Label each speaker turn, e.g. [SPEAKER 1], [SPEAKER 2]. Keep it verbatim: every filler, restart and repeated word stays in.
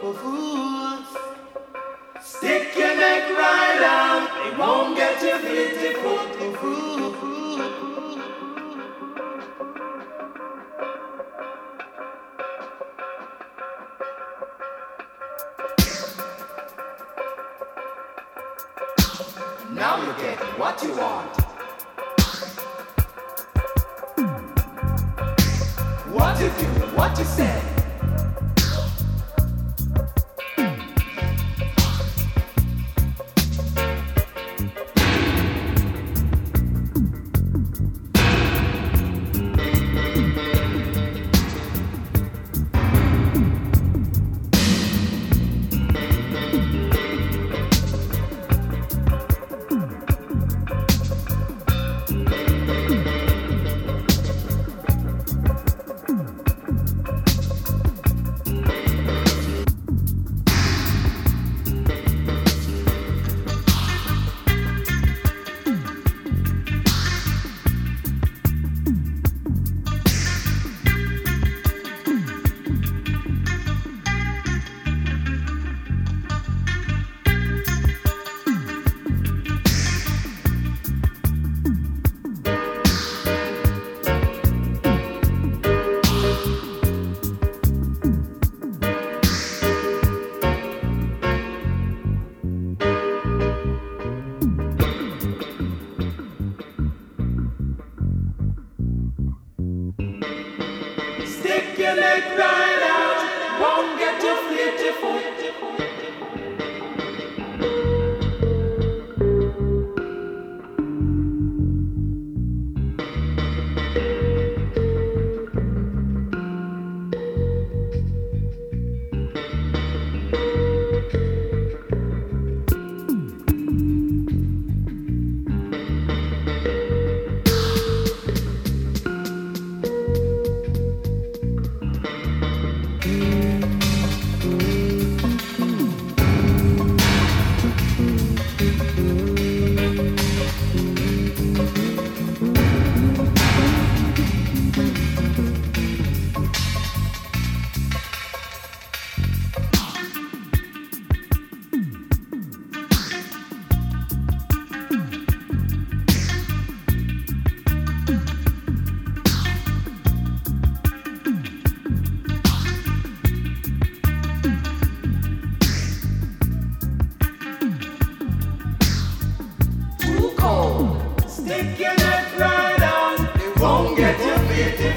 [SPEAKER 1] for fools. Stick your neck right out, it won't get you beautiful for fools. Now you get what you want. What you do, what you say. Stick your leg right out, won't get you beautiful. Stick your neck right out, it won't get you beautiful.